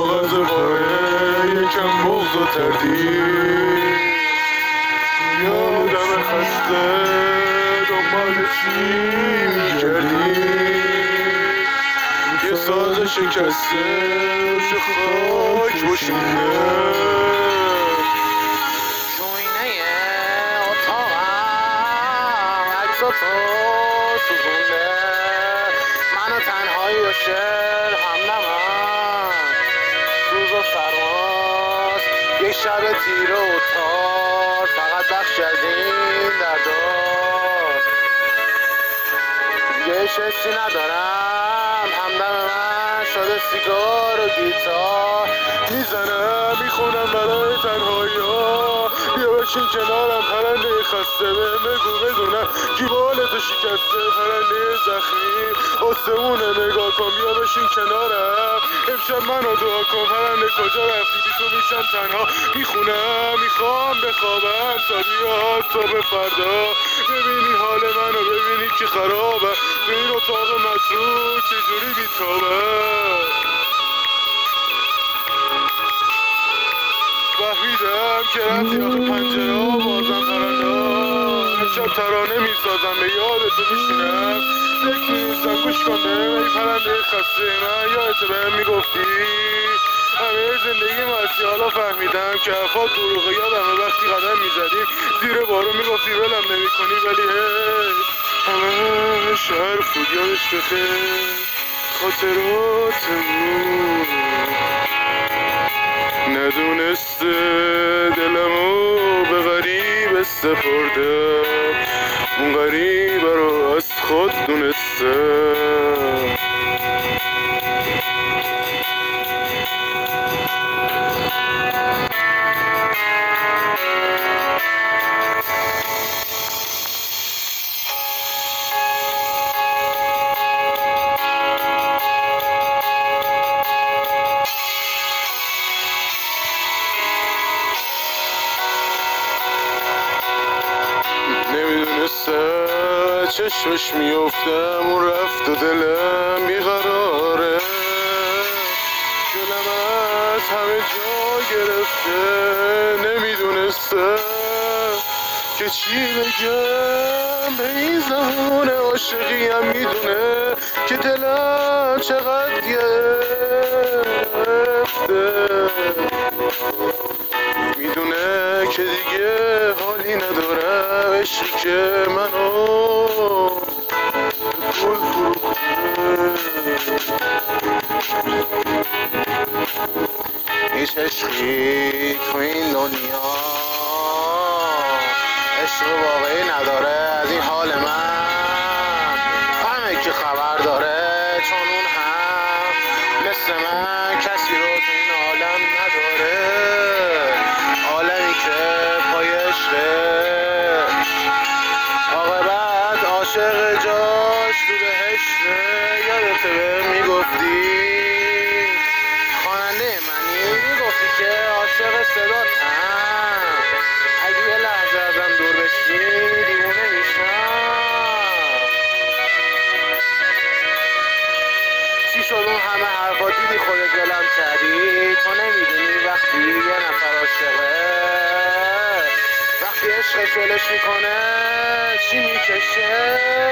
کاغذ پاره یکم بغض و تردید یادم خسته دنبال چی میگردی یه ساز شکسته روش خاک بشونه جوینه اتاقم عکس تو سوزونده منو تنهایی و شعر همنمم روز و سرماست یک شب تیره و تار فقط بخشی از این درداست دیگه هیچ حسی ندارم همدم من شده سیگار و گیتار میزنم میخونم برای تنهایی ها بیا بشین کنارم پرنده خسته بگو بدونم کی بالتو شکسته پرنده زخمی آسمونه نگاه کن بیا بشین کنارم امشب منو دعا کن پرنده کجا رفتی بی تو میشم تنها میخونم میخوام بخوابم تا بیاد صبح فردا ببینی حال منو ببینی که خرابه تو این اتاق متروک چجوری بیتابم فهمیدم که رفتی آخه پنجره ها بازم پرنده ها امشب ترانه میسازم به یادتو میشینم فکر میروسم گوش کن بهم ای پرنده خسته من یادت بهم میگفتی همه زندگی مستی حالا فهمیدم که حرفات دروغه یادمه وقتی قدم میزدیم زیر بارو میگفتی ولم نمیکنی ولی هی همش حرف بود یادش بخیر خاطراتمون ندونسته دلمو به غریب سپردم اون غریب رو از خود دونسته نمیدونسته چشمش میفتم اون رفت و دلم بیقراره دلم از همه جا گرفته نمیدونسته که چی بگم به این زمان عاشقیم میدونه که دلم چقدر گرفته میدونه که دیگه حالی ندارم عشقی که منو به گل فروخته هیچ عشقی تو این دنیا عشق واقعی نداره از این حال من همه که خبر داره چون اون هم مثل من کسی رو تو این عالم نداره عالمی که پای عشقه عاقبت عاشق جاش تو بهشته یادته بهم میگفتی خواننده منی میگفتی که عاشق صداتم اگه یه لحظه ازم دور بشی دیوونه میشم چی شد اون همه حرفا دیدی خودت دلم کردی تو نمیدونی وقتی یه نفر عاشقه وقتی عشقش ولش میکنه چی میکشه